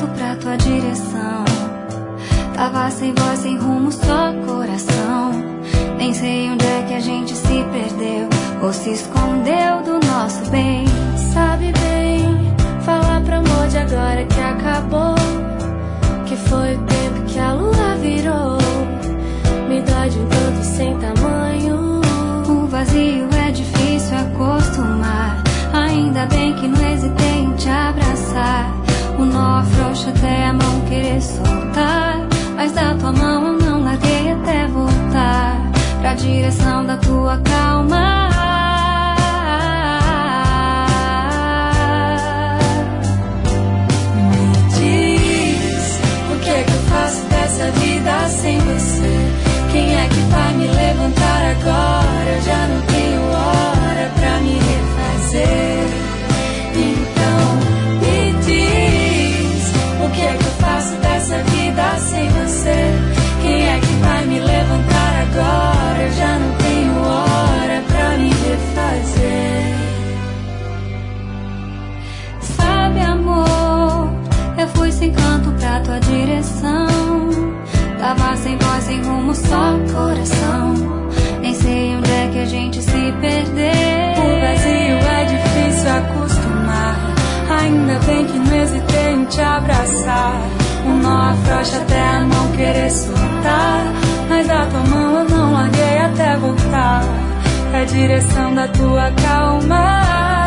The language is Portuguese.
canto pra tua direção. Tava sem voz, sem rumo, só coração. Nem sei onde é que a gente se perdeu ou se escondeu do nosso bem. Sabe bem, falar pra amor de agora que acabou, que foi o tempo que a lua virou. Me dói de um tanto sem tamanho. O vazio é difícil acostumar. Ainda bem que não hesitei em te abraçar. O nó afrouxa até a mão querer soltar, mas da tua mão eu não larguei até voltar pra direção da tua calma. Me diz, o que é que eu faço dessa vida sem você? Quem é que vai me levantar agora? Eu já não tenho hora pra me refazer. Então me diz, o que é que eu faço dessa vida sem você? Quem é que vai me levantar agora? Eu já não tenho hora pra me refazer. Sabe, amor, eu fui sem canto pra tua direção. Tava sem voz, sem rumo, só coração. Nem sei onde é que a gente se perdeu. O vazio é difícil acostumar. Ainda bem que não hesitei em te abraçar. O nó afrouxa até a mão querer soltar, mas da tua mão eu não larguei até voltar pra direção da tua calma.